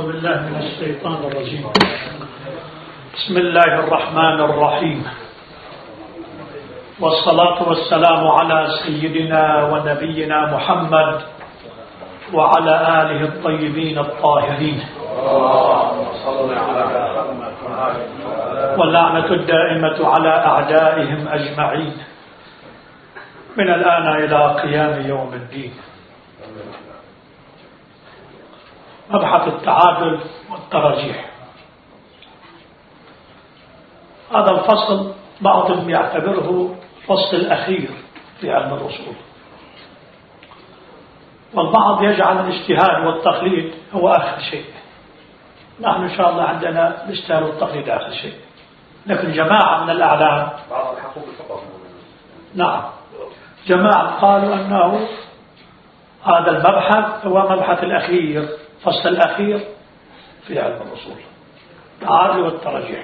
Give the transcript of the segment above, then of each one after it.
أعوذ بالله من الشيطان الرجيم. بسم الله الرحمن الرحيم، والصلاة والسلام على سيدنا ونبينا محمد وعلى آله الطيبين الطاهرين، واللعنة الدائمة على أعدائهم أجمعين من الآن إلى قيام يوم الدين. مبحث التعادل والترجيح. هذا الفصل بعضهم يعتبره الفصل الأخير في علم الأصول، والبعض يجعل الاجتهاد والتقليد هو آخر شيء. نحن إن شاء الله عندنا الاجتهاد والتقليد آخر شيء، لكن جماعة من الأعلام نعم جماعة قالوا أنه هذا المبحث هو مبحث الأخير، فصل الأخير في علم الأصول، التعادل والترجيح.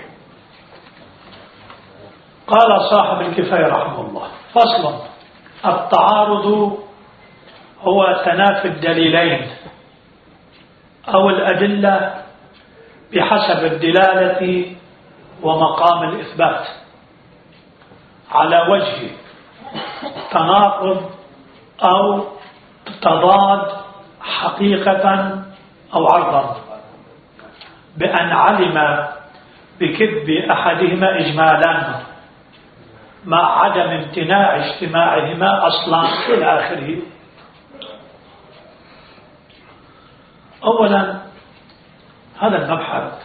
قال صاحب الكفاية رحمه الله: فصل: التعارض هو تنافي الدليلين أو الأدلة بحسب الدلالة ومقام الإثبات على وجه تناقض أو تضاد حقيقة أو عرضا، بأن علم بكذب أحدهما إجمالا مع عدم امتناع اجتماعهما أصلا إلى آخره. أولا، هذا المبحث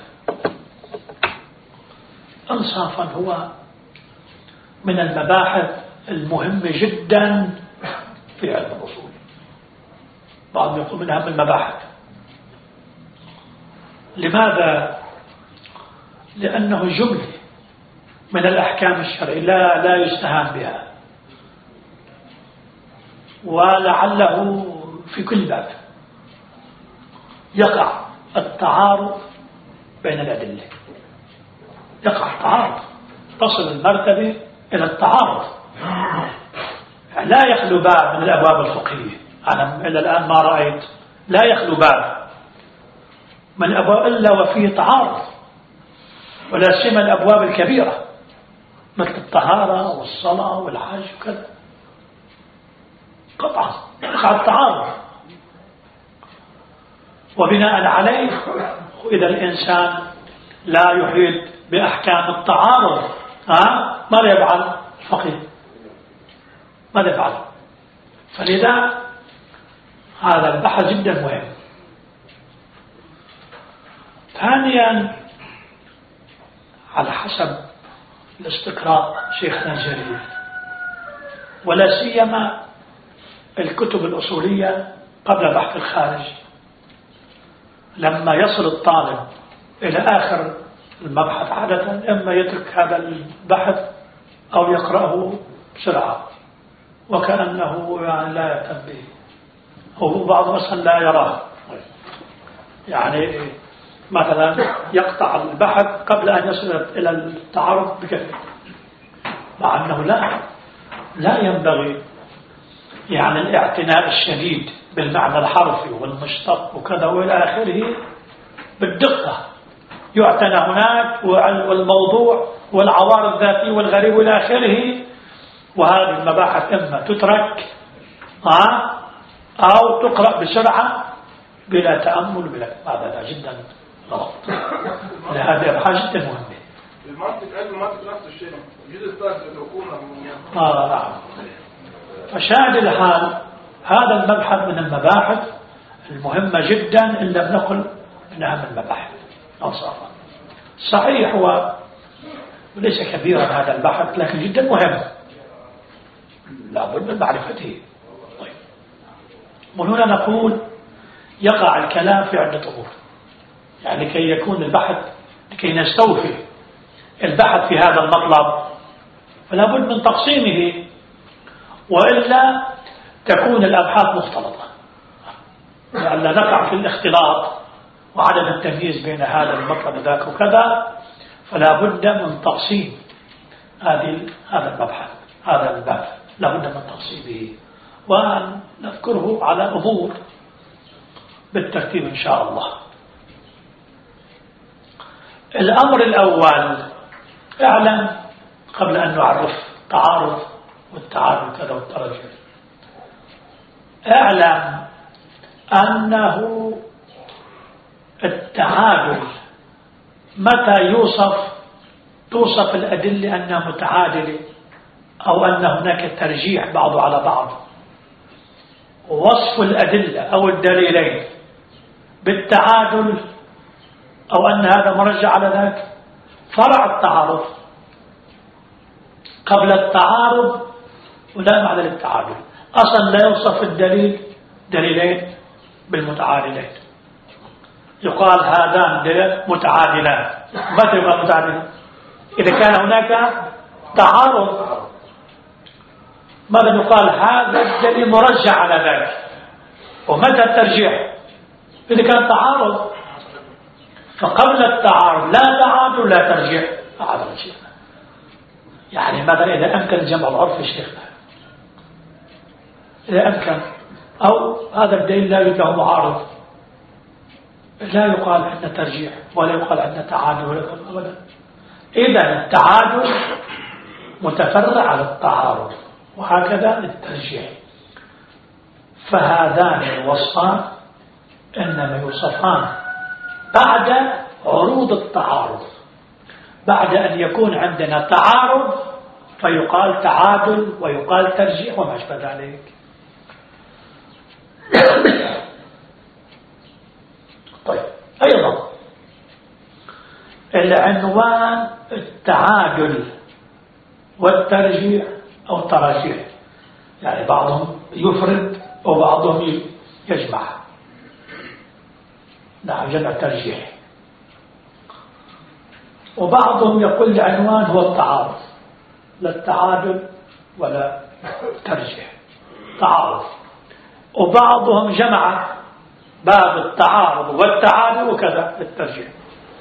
إنصافا هو من المباحث المهمة جدا في علم الأصول، بعضهم يقول من أهم المباحث. لماذا؟ لأنه جملة من الأحكام الشرعية لا يستهان بها، ولعله في كل باب يقع التعارض بين الأدلة، يقع التعارض، تصل المرتبة إلى التعارض. لا يخلو باب من الأبواب الفقهية، أنا إلى الآن ما رأيت لا يخلو باب من الأبواب إلا وفيه تعارض، ولا سيما الأبواب الكبيرة مثل الطهارة والصلاة والحج وكذا، قطعا يقع التعارض. وبناء عليه إذا الإنسان لا يحيط بأحكام التعارض ماذا يفعل الفقيه؟ ماذا يفعل؟ فلذا هذا البحث جدا مهم. ثانيا، على حسب الاستقراء شيخنا الجليل، ولا سيما الكتب الأصولية قبل بحث الخارج، لما يصل الطالب إلى آخر المبحث عادة إما يترك هذا البحث أو يقرأه بسرعة وكأنه يعني لا يهتم به، هو بعض أصلا لا يراه، يعني مثلا يقطع البحث قبل أن يصل إلى التعارض بكثير، مع أنه لا ينبغي يعني الاعتناء الشديد بالمعنى الحرفي والمشتق وكذا وإلى آخره بالدقة، يعتنى هناك والموضوع والعوارض الذاتية والغريب وإلى آخره. وهذه المباحث إما تترك أو تقرأ بسرعة بلا تأمل بلا، هذا جدا غلط. لهذا أبحاث جدا مهمة. المنطق نفس الشيء الجزء الثالث نعم. فشاهد الحال هذا المبحث من المباحث المهمة جدا، إن لم نقل من أهم المباحث أنصافا. صحيح هو وليس كبيرا هذا البحث، لكن جدا مهم، لابد من معرفته. طيب، من هنا نقول يقع الكلام في عدة أمور، يعني لكي يكون البحث، لكي نستوفي البحث في هذا المطلب فلا بد من تقسيمه، وإلا تكون الأبحاث مختلطة، لأن نقع في الاختلاط وعدم التمييز بين هذا المطلب وذاك وكذا، فلا بد من تقسيم هذا المبحث، هذا الباب لا بد من تقسيمه، ونذكره على أمور بالترتيب إن شاء الله. الأمر الأول، اعلم قبل أن نعرف التعارض والتعارض كذا والترجح، اعلم أنه التعادل متى توصف الأدلة أنها متعادلة أو أن هناك ترجيح بعض على بعض، وصف الأدلة أو الدليلين بالتعادل أو أن هذا مرجع على ذاك فرع التعارض. قبل التعارض ولا معنى للتعادل، أصلا لا يوصف الدليل دليلين بالمتعادلين، يقال هذان متعادلان. متى يقال متعادلان؟ إذا كان هناك تعارض. ماذا يقال؟ هذا الدليل مرجع على ذاك. ومتى الترجيح؟ إذا كان تعارض. فقبل التعارض لا تعارض ولا ترجيح. هذا الشيء يعني مثلا إذا أمكن جمع العرف شيخنا، إذا أمكن، أو هذا الدليل لا يوجد له معارض، لا يقال عندنا ترجيح ولا يقال عندنا تعادل ولا يقال أبدا. إذا التعادل متفرع على التعارض، وهكذا الترجيح. فهذان الوصفان إنما يوصفان بعد عروض التعارض، بعد أن يكون عندنا تعارض فيقال تعادل ويقال ترجيح وما أشبه ذلك. طيب، أيضا العنوان التعادل والترجيح أو التراجيح، يعني بعضهم يفرد وبعضهم يجمع. نعم، جمع الترجيح. وبعضهم يقول العنوان هو التعارض، لا التعادل ولا ترجيح، تعارض. وبعضهم جمع باب التعارض والتعادل وكذا الترجيح.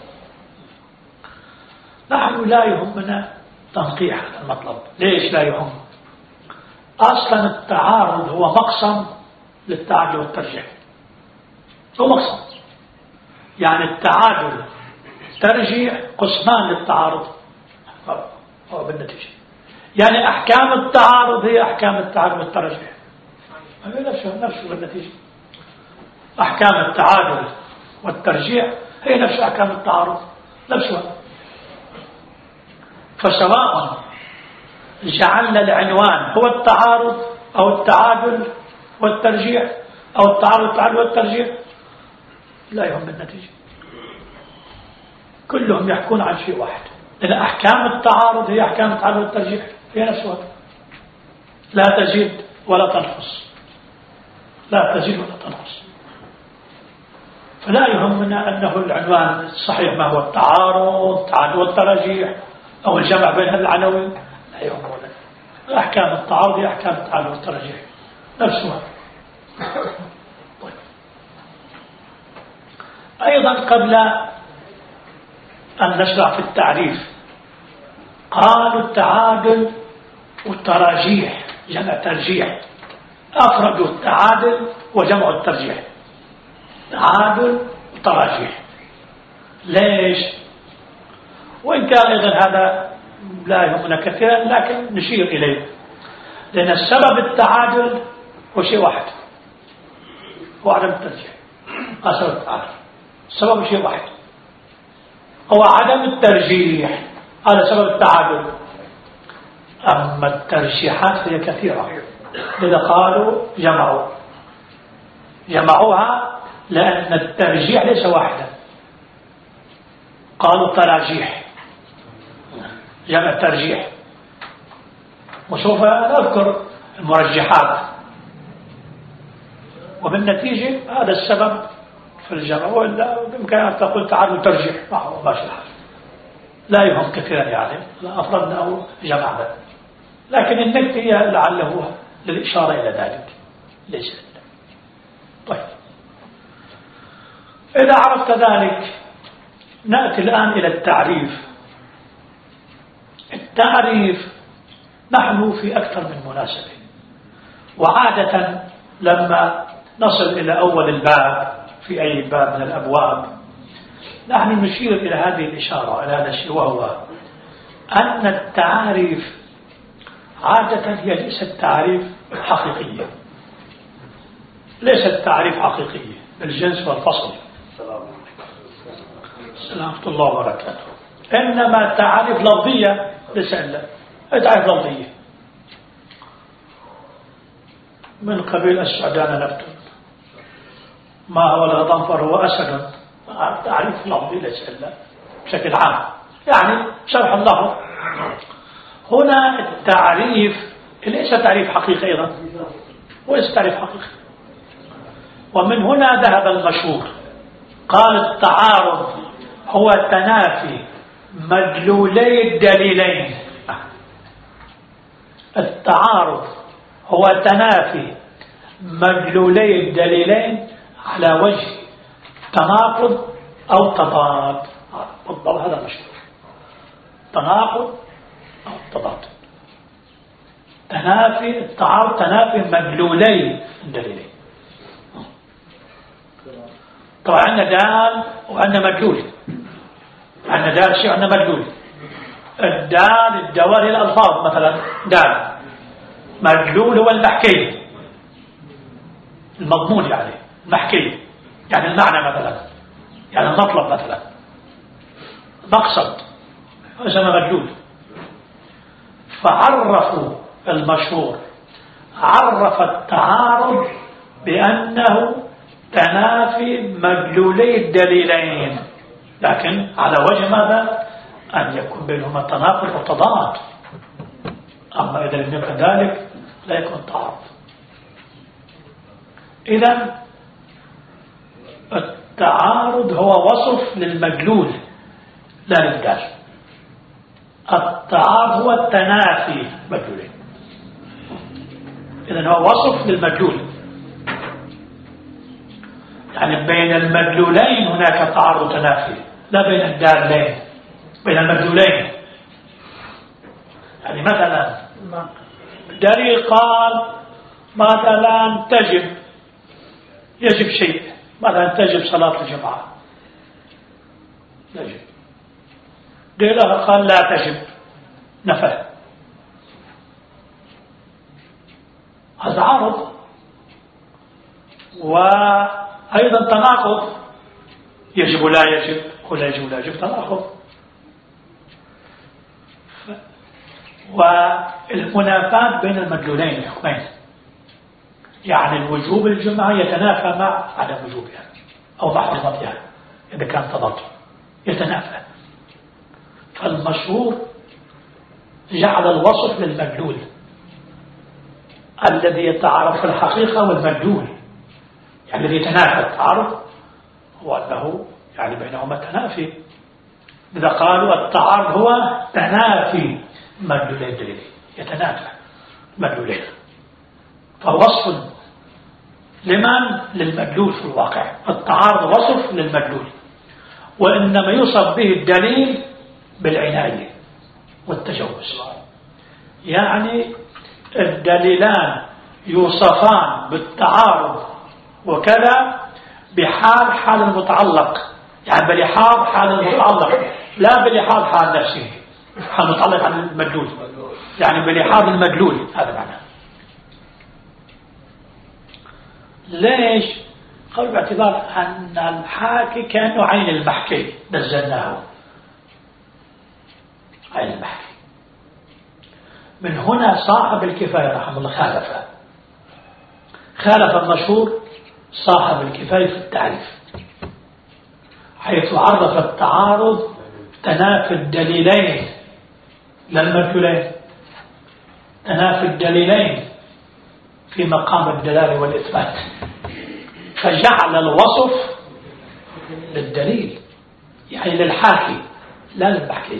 نحن لا يهمنا تنقيح هذا المطلب. ليش لا يهم؟ أصلا التعارض هو مقسم للتعادل والترجيح، هو مقسم. يعني التعادل ترجيح قسمان للتعارض هو بالنتيجة. يعني أحكام التعارض هي أحكام التعادل والترجيح، نفسه بالنتيجة. أحكام التعادل والترجيح هي نفس أحكام التعارض نفسها. فسواء جعلنا العنوان هو التعارض أو التعادل والترجيح أو التعارض والتعادل والترجيح لا يهم النتيجة، كلهم يحكون عن شيء واحد. لأن أحكام التعارض هي أحكام التعادل والترجيح هي نفسها، لا تزيد ولا تنقص، لا تزيد ولا تنقص. فلا يهمنا أنه العنوان الصحيح ما هو التعارض والترجيح أو الجمع بين العناوين، لا يهمنا. أحكام التعارض هي أحكام التعارض والترجيح نفسها. طيب. أيضا قبل أن نشرع في التعريف، قالوا التعادل والتراجيح جمع ترجيح، أفردوا التعادل وجمع الترجيح، تعادل وتراجيح. ليش؟ وإن كان أيضا هذا لا يهمنا كثيرا، لكن نشير إليه، لأن السبب التعادل هو شيء واحد، هو عدم الترجيح. سبب التعادل السبب شيء واحد هو عدم الترجيح، هذا سبب التعادل. أما الترجيحات هي كثيرة، لذا قالوا جمعوها لأن الترجيح ليس واحدا، قالوا تراجيح جمع الترجيح. وسوف نذكر المرجحات، وبالنتيجة هذا السبب في الجمع. ولا بإمكانك تقول تعادل ترجيح معه ماشي، لا يهم كثيرا، يعني لا أفردنا أو جمعنا، لكن النكتة هي لعله للإشارة إلى ذلك ليس. طيب، إذا عرفت ذلك نأتي الآن إلى التعريف. التعريف نحن في أكثر من مناسبة، وعادة لما نصل إلى أول الباب في أي باب من الأبواب نحن نشير إلى هذه الإشارة، إلى هذا الشيء، وهو أن التعاريف عادة هي ليست تعريف حقيقية، ليست تعريف حقيقية بالجنس والفصل. سلامة الله وبركاته. إنما تعريف لفظية، ليس إلا تعريف لفظية من قبيل السعدان نكتب ما هو الغضنفر هو أسد، تعريف لفظي ليس إلا بشكل عام، يعني شرح الله. هنا التعريف ليس تعريف حقيقي أيضا، وليس تعريف حقيقي. ومن هنا ذهب المشهور، قال التعارض هو تنافي مدلولي الدليلين. التعارض هو تنافي مدلولي الدليلين على وجه تناقض أو تضاد. بالضبط هذا مشهور، تناقض أو تضاد. تنافي التعارض تنافي مدلولي الدليلين. طبعا عندنا دال وعندنا مدلول، عندنا دال شيء وعندنا مدلول. الدال الدوال هي الألفاظ، مثلا دال، مدلول هو المحكي، المضمون يعني المحكي، يعني المعنى مثلا، يعني المطلب مثلا، مقصد، اسمه مدلول. فعرفوا المشهور، عرف التعارض بأنه تنافي مدلولي الدليلين، لكن على وجه ماذا؟ أن يكون بينهما تناقض وتضاد. أما إذا لم يكن ذلك لا يكون تعارض. إذن التعارض هو وصف للمدلول لا للدال. التعارض هو التنافي مدلولين، إذن هو وصف للمدلول، يعني بين المدلولين هناك تعارض تنافي، لا بين الدالين، بين المدلولين. يعني مثلا دليل قال مثلا يجب شيء، مثلا تجب صلاة الجمعة، يجب. دليل قال لا تجب، نفى. هذا عارض، وأيضا تناقض، يجب لا يجب ولا يجب لا يجب، تناقض. والمنافاة بين المدلولين الحكمين، يعني الوجوب الجمعة يتنافى مع عدم وجوبها أو مع حرمتها إذا كان تضاد، يتنافى. فالمشهور جعل الوصف للمدلول الذي يتعارض في الحقيقة والمدلول، يعني الذي يتنافى. التعارض هو أنه يعني بينهما تنافي، إذا قالوا التعارض هو تنافي مدلولين الدليل، يتنافى مدلولين. فوصف لمن؟ للمدلول في الواقع. التعارض وصف للمدلول، وإنما يوصف به الدليل بالعناية والتجوز. يعني الدليلان يوصفان بالتعارض وكذا حال المتعلق، يعني بلحاظ حال المتعلق، لا بلحاظ حال نفسه، حال متعلق عن المدلول، يعني بلحاظ المدلول. هذا معناه. ليش؟ قالوا باعتبار أن الحاكي كأنه عين المحكي، نزلناه عين المحكي. من هنا صاحب الكفاية رحمه الله خالف المشهور صاحب الكفاية في التعريف، حيث عرف التعارض تنافي الدليلين لا المدلولين، تنافي الدليلين في مقام الدلالة والإثبات، فجعل الوصف للدليل، يعني للحاكي لا للمحكي.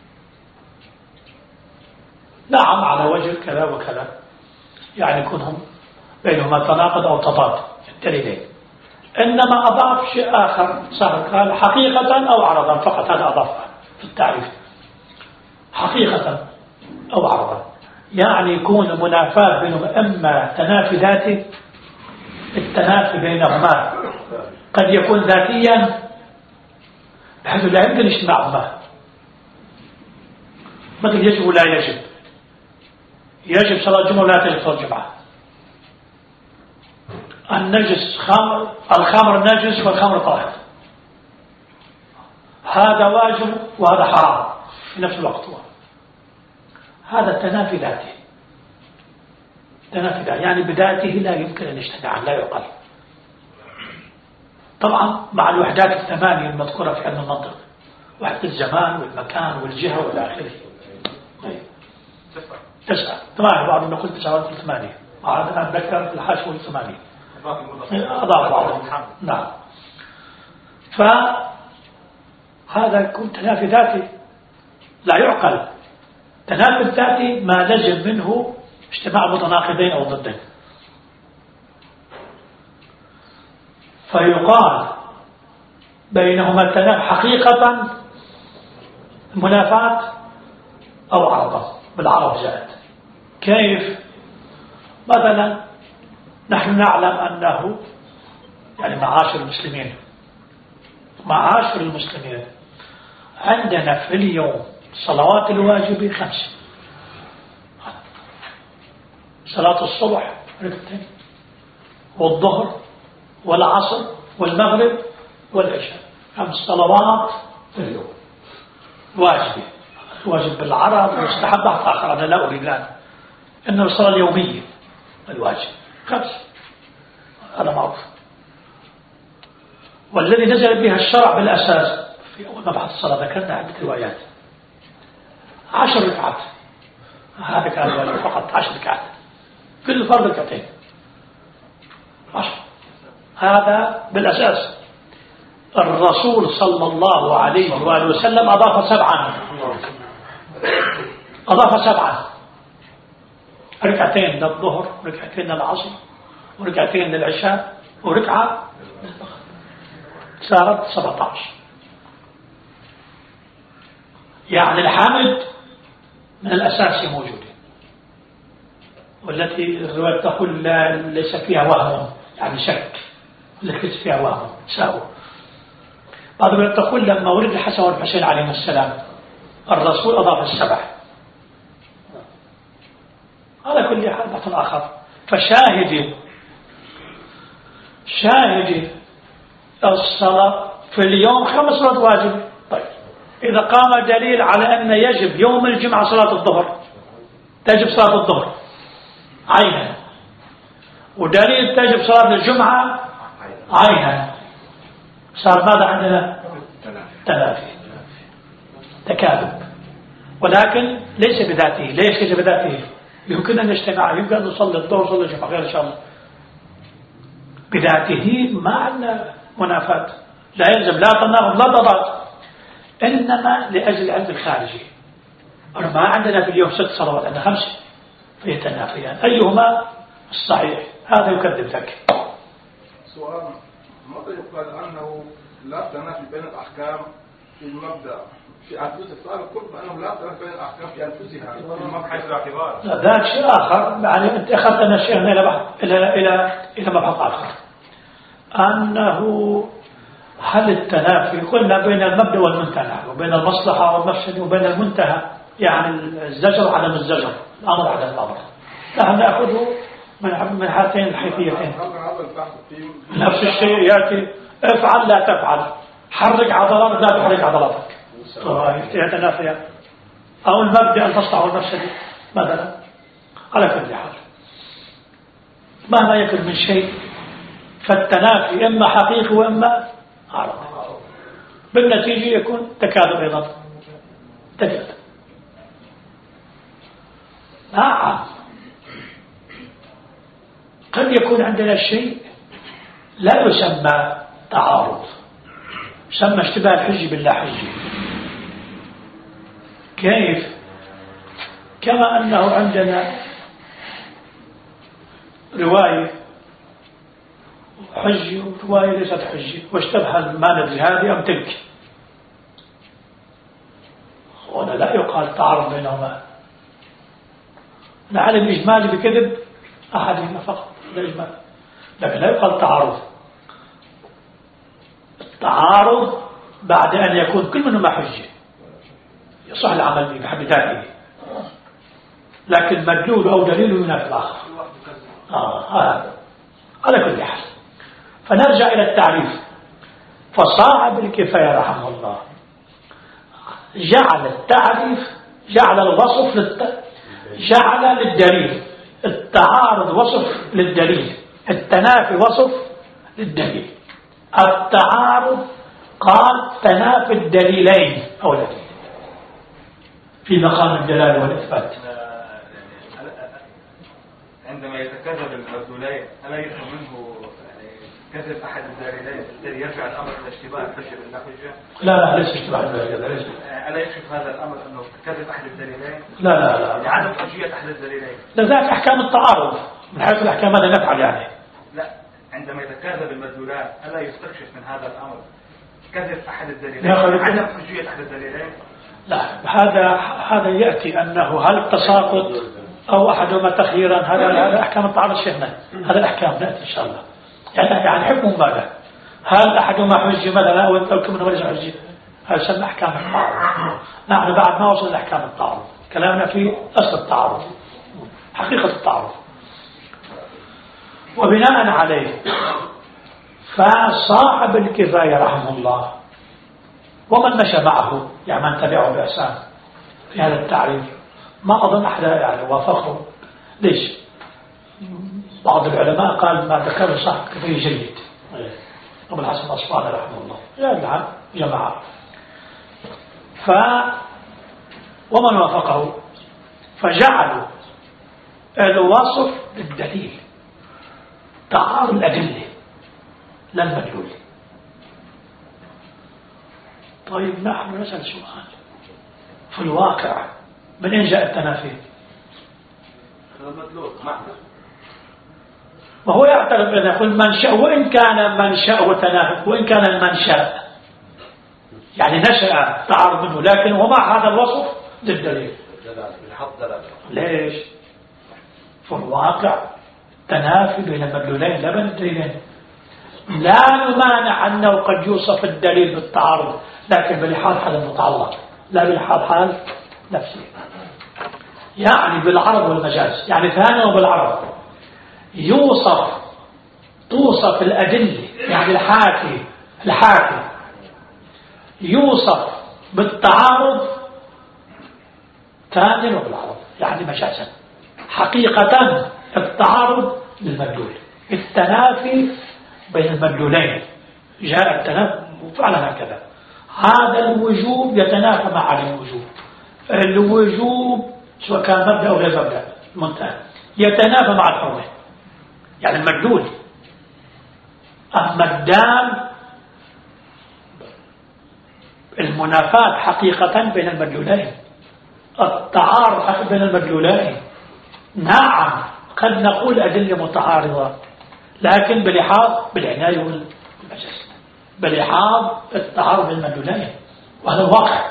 نعم على وجه كذا وكذا، يعني يكونهم بينهما تناقض أو تضاد الدليلين، إنما أضاف شيء آخر، صار قال حقيقة أو عرضا فقط، هذا أضافه في التعريف، حقيقة أو عرضا، يعني يكون منافاة بينهما، إما تنافي ذاتي، التنافي بينهما قد يكون ذاتيا بحيث لا يمكن اجتماعهما، مثل يجب ولا يجب. يجب صلاة الجمعة ولا تجب صلاة الجمعة. النجس خمر، الخمر نجس والخمر طاهر، هذا واجب وهذا حرام في نفس الوقت. هذا التنافي ذاتي، تنافي ذاتي يعني بذاته لا يمكن أن يجتمعان، لا يعقل. طبعا مع الوحدات الثمانية المذكورة في علم المنطق، وحدة الزمان والمكان والجهة والى آخره. طيب 9 8 بعضهم يقول 9 ويقول 8. أنا أتذكر في الحاشية 8 أضاف بعضهم. نعم. فهذا يكون تنافي ذاتي لا يعقل. تنافي الذاتي ما لزم منه اجتماع متناقضين أو ضدين، فيقال بينهما التنافي حقيقة منافاة أو عرضا بالعرب زائد. كيف؟ مثلا نحن نعلم أنه يعني معاشر المسلمين عندنا في اليوم صلوات الواجب 5: صلاة الصبح ركعتين، والظهر والعصر والمغرب والعشاء، 5 صلوات في اليوم واجبة. واجب بالعرب ويستحب آخر، أنا لا أريد الآن إنه الصلاة اليومية الواجب 5، هذا معروف. والذي نزل بها الشرع بالأساس في أول مبحث الصلاة ذكرنا عدة روايات 10 ركعات، هذا كان الواجب فقط 10 ركعات، كل فرض ركعتين 10. هذا بالأساس. الرسول صلى الله عليه وآله وسلم أضاف 7، أضاف 7 ركعتين للظهر وركعتين للعصر وركعتين للعشاء وركعة للمغرب، صارت 17. يعني الحامد من الأساس موجودة، والتي الرواية تقول ليس فيها وهم يعني شك، ليس فيها وهم ساوى. بعض الروايات تقول لما ولد الحسن والحسين عليهم السلام الرسول أضاف 7. على كل حال بحث آخر. فشاهد الصلاة في اليوم 5 صلوات واجب. طيب إذا قام دليل على أن يجب يوم الجمعة صلاة الظهر، تجب صلاة الظهر عينا، ودليل تجب صلاة الجمعة عينا، صار ماذا عندنا؟ تنافي، تكاذب. ولكن ليس بذاته. ليس بذاته؟ يمكن أن يجتمع، يمكن أن نصلي الظهر وصلي الجمعة غير إن شاء الله. بذاته ما عندنا منافاة، لا يلزم لا تناقض لا تضاد، إنما لأجل العلم الخارجي. ما عندنا في اليوم 6 صلوات، عندنا 5 فيتنافيان، أيهما الصحيح؟ هذا يكذب ذاك. سؤال: متى يقال أنه لا تنافي بين الأحكام في المبدأ في أنفس السؤال كل أنه لا تنافي بين الأحكام في أنفسها في المبدأ حيث الاعتبار؟ ذاك شيء آخر. يعني أنت أخذتنا الشيء إلى مبحث آخر، أنه هل التنافي قلنا بين المبدأ والمنتهى، وبين المصلحة والمفسد، وبين المنتهى يعني الزجر وعدم الزجر، الأمر عدم الأمر. نحن نأخذه من هاتين الحيثيتين. نفس الشيء يأتي افعل لا تفعل، حرك عضلاتك لا تحرك عضلاتك، يتنافيان. أو المبدأ المصلحة والمفسد مثلا. على كل حال مهما يكن من شيء فالتنافي إما حقيقي وإما عرضي، بالنتيجة يكون تكاذب أيضا، تكاذب. نعم قد يكون عندنا شيء لا يسمى تعارض، يسمى اشتباه الحج باللا حج. كيف؟ كما أنه عندنا رواية حج ورواية ليست حج، واشتبه ما ندري هذه أم تلك، هنا لا يقال تعارض بينهما. نعلم الإجمال بكذب أحدهما فقط، لا إجمال، لكن لا يقال تعارض. التعارض بعد أن يكون كل منهما حجة يصح العمل به بحد ذاته، لكن مدلول أو دليل ينافي الآخر. على كل حال، فنرجع إلى التعريف. فصاحب الكفاية رحمه الله جعل التعريف، جعل الوصف جعل للدليل، التعارض وصف للدليل، التنافي وصف للدليل. التعارض قال تنافي الدليلين أو دليل في مقام الدلالة والإثبات. عندما يتكذب المدلولين ألا يفهم منه كذب أحد الدليلين الذي يرجع الأمر إلى اشتباه الحجة باللا حجة؟ لا ليس اشتباه الدليلين. ألا يكشف هذا الأمر أنه كذب أحد الدليلين؟ لا لعدم حجية أحد الدليلين. ذاك أحكام التعارض من حيث الأحكام ماذا نفعل يعني؟ لا، عندما يتكذب المدلولان ألا يستكشف من هذا الأمر كذب أحد الدليلين عدم حجية أحد الدليلين؟ لا، هذا يأتي أنه هل تساقط أو أحدهما تخييرا، هذا أحكام التعارض شيخنا، هذا الأحكام نأتي إن شاء الله. يعني حكم ماذا؟ هل أحدهما حجة مثلا أو الكل منهما ليس حجة؟ هذا يسمى أحكام التعارض. نحن بعد ما وصلنا لأحكام التعارض، كلامنا في أصل التعارض، حقيقة التعارض. وبناء عليه فصاحب الكفاية رحمه الله ومن مشى معه، يعني من تبعه بإحسان في هذا التعريف، ما أظن أحد يعني وافقه. ليش؟ بعض العلماء قال ما ذكره صاحب الكفاية جيد، أبو الحسن الأصفهاني رحمه الله، لا جماعة. ومن وافقه فجعلوا الوصف للدليل، تعارض الأدلة لا المدلول. طيب نحن نسأل سؤال، في الواقع من أين جاء التنافي؟ المدلول وهو يعترف أن يقول منشأ، وإن كان منشأه تنافي، وإن كان المنشأ يعني نشأ تعارض منه، لكن ومع هذا الوصف للدليل. ليش؟ في الواقع تنافي بين المدلولين لا بين الدليلين. لا نمانع أنه قد يوصف الدليل بالتعارض، لكن بلحاظ حال المتعلق لا بلحاظ حال نفسه، يعني بالعرض والمجاز. يعني ثانيا وبالعرض توصف الأدلة، يعني الحاكي يوصف بالتعارض ثانيا وبالعرض، يعني مجازا. حقيقة التعارض للمدلول، التنافي بين المدلولين، جاء التنافي وفعلا هكذا. هذا الوجوب يتنافى مع الوجوب، الوجوب سواء كان مبدأ أو غير مبدأ منتهى يتنافى مع الحرمة، يعني المدلول. أما الدال المنافاة حقيقة بين المدلولين، التعارض بين المدلولين. نعم قد نقول أدلة متعارضة، لكن بالعناية والمجاز، بلحاظ التعارض بين المدلولين، وهذا الواقع.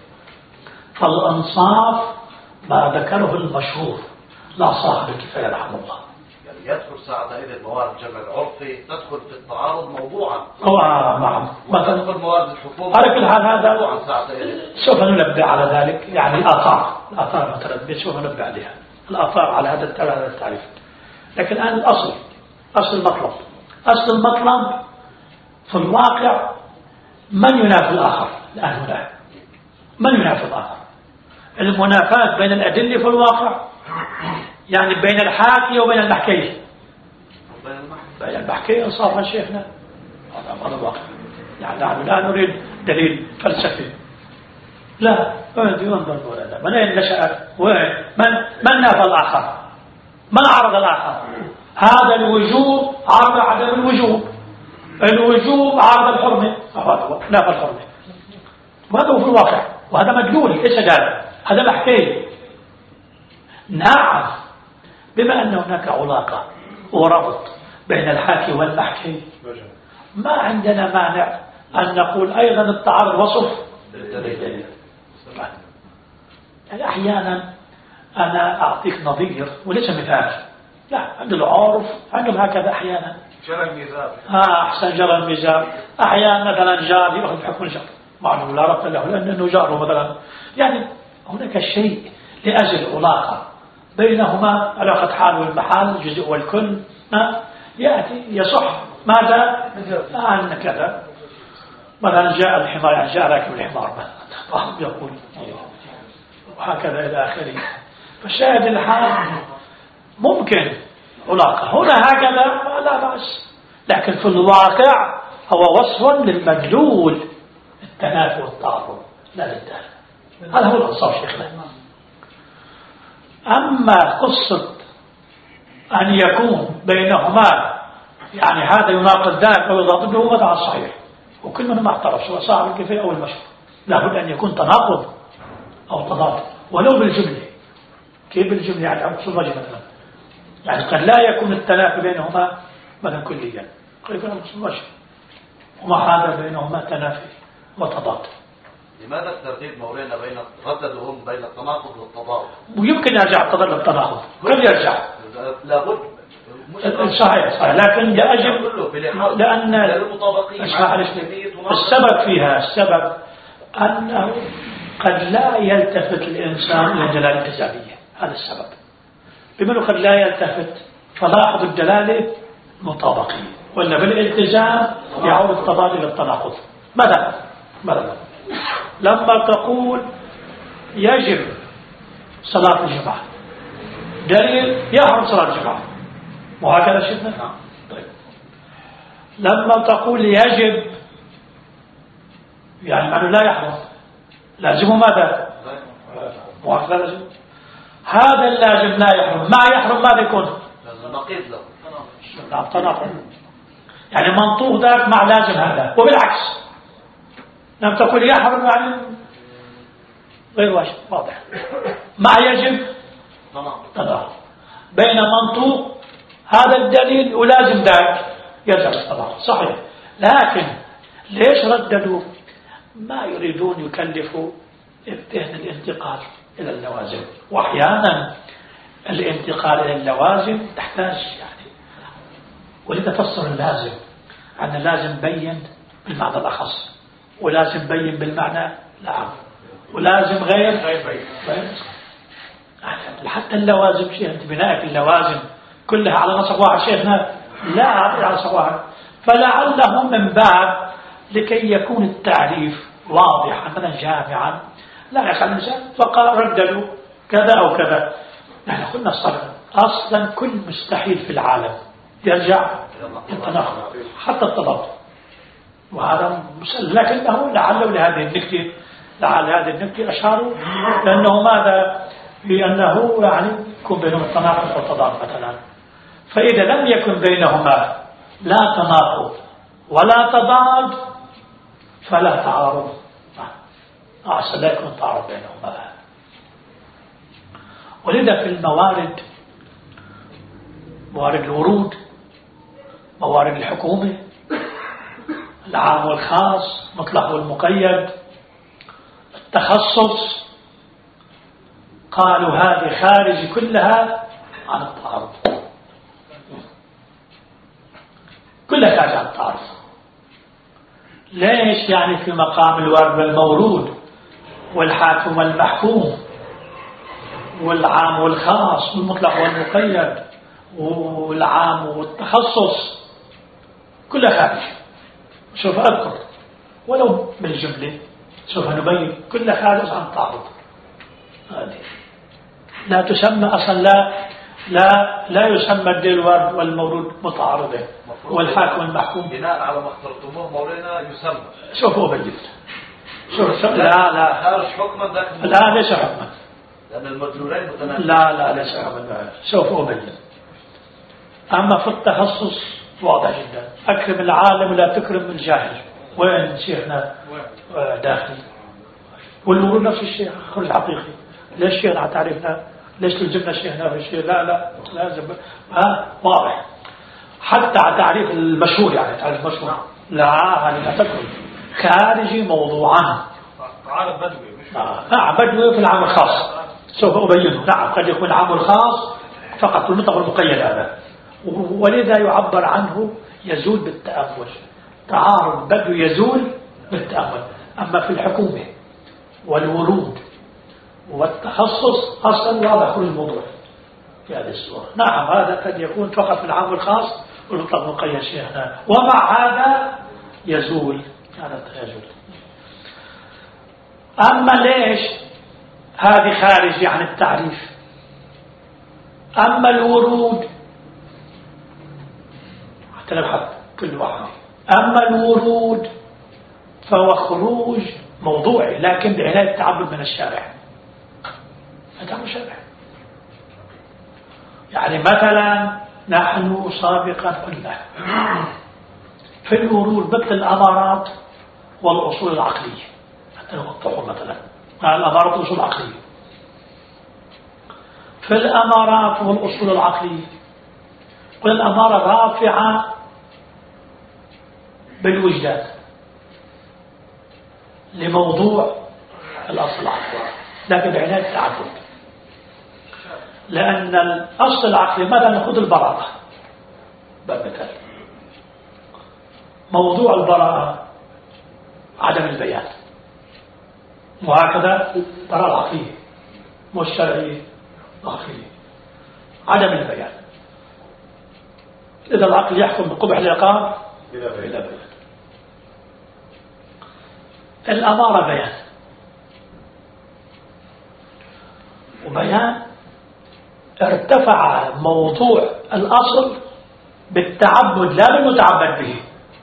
فالأنصاف ما ذكره المشهور لا صاحب الكفاية رحمه الله. يعني يدخل ساعتين الموارد الجمع العرفي تدخل في التعارض موضوعا. نعم. تدخل موارد الحكومة. على كل حال هذا سوف ننبه على ذلك، يعني الآثار مثلا سوف ننبه عليها، الآثار على هذا التعريف. لكن الآن الأصل، أصل المطلب في الواقع من ينافي الآخر. الآن هنا من ينافي الآخر؟ المنافاة بين الأدلة في الواقع، يعني بين الحاكي وبين المحكي. بين المحكي إنصافا شيخنا، هذا الواقع. يعني نحن لا نريد دليل فلسفي، لا ينظر ولا من أين نشأت، من نافى الآخر، من عرض الآخر. هذا الوجوب عرض عدم الوجوب، الوجوب عرض الحرمة، نافى الحرمة. وهذا هو في الواقع، وهذا مدلول ليس دال، هذا محكي. نعم بما أن هناك علاقة وربط بين الحاكي والمحكي، ما عندنا مانع أن نقول أيضا التعارض وصف للدليل. يعني أحيانا أنا أعطيك نظير وليس مثال، لا عند العرف عندهم هكذا أحيانا جرى الميزان. أحسن جرى الميزان. أحيانا مثلا جار يأخذ بحكم الجار، مع أنه لا ربط له لأنه جاره مثلا. يعني هناك شيء لأجل علاقة بينهما، علاقة حال والمحال، الجزء والكل، ما يأتي يصح ماذا أن كذا مثلا جاء الحمار، يعني جاء راكب الحمار بعضهم يقول وهكذا إلى آخره. فالشاهد الحال ممكن علاقة هنا هكذا لا بأس، لكن في الواقع هو وصف للمدلول التنافي والتعارض لا للدال. هذا هو الأنصار شيخنا. أما قصة أن يكون بينهما يعني هذا يناقض ذاك أو يضاده هذا صحيح، وكل منهم اعترف سواء صاحب الكفاية أو المشهور. لابد أن يكون تناقض أو تضاد ولو بالجملة. كيف بالجملة؟ يعني عن قصة الوجه مثلا، يعني قد لا يكون التنافي بينهما مثلا كليا، قد يكون عن قصة الوجه وما هذا بينهما تنافي وتضاد. لماذا الترغيب مولانا بين رددهم بين التناقض والتضاد؟ ويمكن يرجع التضاد للتناقض، قد يرجع لابد صحيح، لكن يجب لأن السبب فيها السبب أنه قد لا يلتفت الإنسان إلى الدلالة التزامية. هذا السبب. بمعنى قد لا يلتفت، فلاحظ الدلالة مطابقية، ولا بالالتزام يعود التضاد إلى التناقض. مثلا لما تقول يجب صلاة الجمعة، دليل يحرم صلاة الجمعة، وهكذا شفنا. طيب لما تقول يجب يعني معنى لا يحرم، لازمه ماذا؟ وهكذا لازم. هذا اللازم لا يحرم، ما يحرم ماذا يكون؟ نقيض له. نعم تناقض. يعني منطوق ذاك مع لازم هذا، وبالعكس لم تقول يحرم يعني غير واضح. ما يجب تناقض بين منطوق هذا الدليل ولازم ذاك يرجع للتناقض. صحيح، لكن ليش رددوا؟ ما يريدون يكلفوا الذهن الانتقال إلى اللوازم، وأحيانا الانتقال إلى اللوازم تحتاج يعني، ولذا فسر اللازم أن اللازم بين بالمعنى الأخص، ولازم بين بالمعنى العام، ولازم غير بين. حتى اللوازم شيء أنت بناء اللوازم كلها على نسق واحد شيخنا، لا على نسق واحد، فلعلهم من باب لكي يكون التعريف واضحا مثلا جامعا لا يخل الإنسان فقال رددوا كذا أو كذا. نحن قلنا أصلا كل مستحيل في العالم يرجع التناقض حتى التضاد، وهذا مسلم. لكنه لعله لعل هذه النكتة أشاروا لأنه ماذا؟ لأنه يعني يكون بينهم التناقض والتضاد مثلا. فإذا لم يكن بينهما لا تناقض ولا تضاد فلا تعارض، لا يكون تعارض بينهما. ولذا في الموارد، موارد الورود، موارد الحكومة، العام والخاص، مطلق والمقيد، التخصص، قالوا هذه خارج كلها عن التعارض، كلها خارج عن التعارض. ليش؟ يعني في مقام الورد والمورود والحاكم والمحكوم والعام والخاص والمطلق والمقيد والعام والتخصص كلها خارج. سوف أذكر ولو بالجملة، سوف نبين كلها خارج عن التعارض. هذه لا تسمى أصلا، لا يسمى الدليل والمورود متعارضين والحاكم المحكوم بناء على ما اخترتموه مولانا يسمى. سوف أبين. لا خارج حكما داخل لا ليس حكما، لأن المدلولين متنافسين. لا ليس حكما، سوف أبين. أما في التخصص واضح جدا، أكرم العالم ولا تكرم الجاهل. وين شيخنا داخل؟ والورود نفس الشيء خرج حقيقي. ليش شيخنا تعرفنا؟ ليش تلزمنا شيخنا في الشيء؟ لا لازم واضح. حتى على تعريف المشهور، يعني تعريف المشهور لا هذه لا تكون خارجي موضوعا. تعارض بدوي. نعم بدوي في العام الخاص سوف أبينه. نعم قد يكون العام الخاص فقط في المطلق المقيد هذا، ولذا يعبر عنه يزول بالتأمل. تعارض بدوي يزول بالتأمل. أما في الحكومة والورود والتخصص أصلا واضح كل الموضوع في هذه الصورة. نعم هذا قد يكون فقط في العام الخاص ويطلق مقيد شيئا، ومع هذا يزول هذا يزول. أما ليش هذه خارج عن التعريف؟ أما الورود حتى نبحث كل واحد. أما الورود فهو خروج موضوعي لكن بعناية التعبد من الشارع. هذا مشابه. يعني مثلا نحن سابقا قلنا في الورود مثل الأمارات والأصول العقلية، حتى نوضحه مثلا الأمارات والأصول العقلية. في الأمارات والأصول العقلية والأمارة رافعة بالوجدان لموضوع الأصل العقلي لكن بعناية التعبد، لأن الأصل العقلي مثلا نأخذ البراءة مثال، موضوع البراءة عدم البيان، وهكذا البراءة العقلية والشرعية العقلية عدم البيان. إذا العقل يحكم بقبح العقاب بلا بيان. الأمارة بيان، وبيان ارتفع موضوع الأصل بالتعبد لا بالمتعبد به.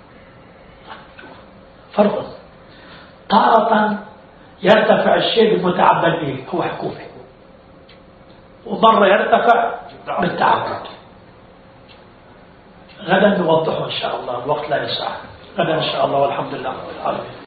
فرق، تارة يرتفع الشيء بالمتعبد به هو حكومة، ومرة يرتفع بالتعبد. غدا نوضحه إن شاء الله، الوقت لا يسع. غدا إن شاء الله، والحمد لله رب العالمين.